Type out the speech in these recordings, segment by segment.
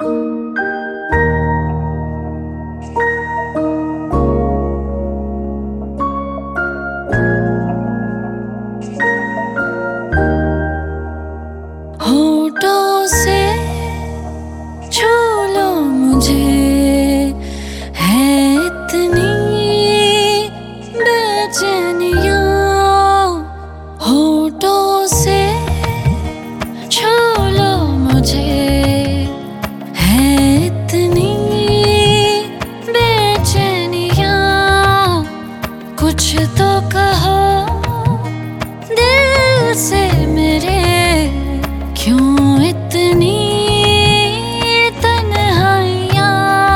होठों से छू लो मुझे, है इतनी बेचैनियाँ। होठों से छू लो मुझे, है इतनी बेचैनियाँ। कुछ तो कहो दिल से मेरे, क्यों इतनी तन्हाइयाँ।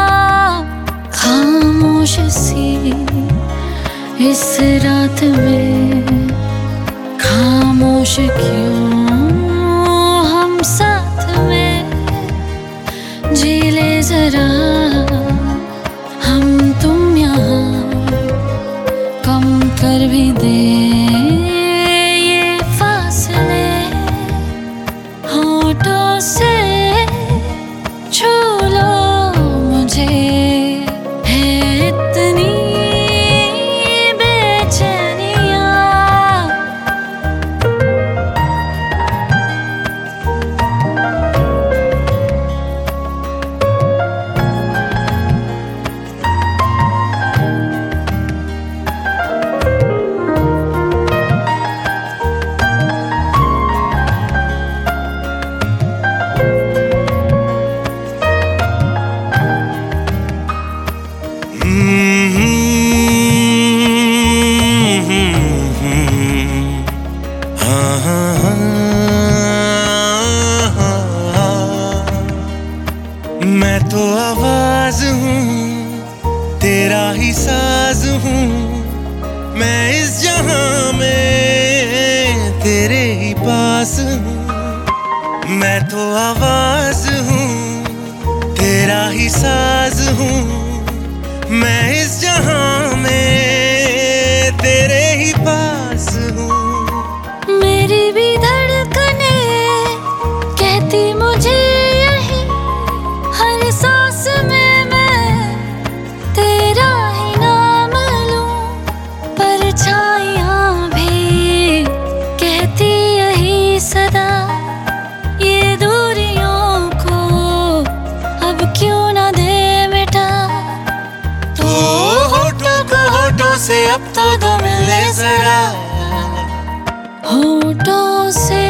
खामोश सी इस रात में, खामोश क्यों हम साथ में। जी ले जरा हम तुम यहाँ, कम कर भी दे ये फासले। होठों से छू लो मुझे, है इतनी बेचैनियाँ। मैं तो आवाज हूँ, तेरा ही साज हूँ। मैं इस जहां में तेरे ही पास हूँ। मैं तो आवाज हूँ, तेरा ही साज हूँ। मैं इस जहां में तेरे ही पास हूँ। मेरी भी धड़कने कहती मुझे यही, हर सांस में मैं तेरा ही नाम लूं। परछाइयाँ भी कहती यही सदा, ये दूरियों को अब क्यों ना दे मिटा। तो होठों को होठों से अब तो दो मिले जरा। होठों से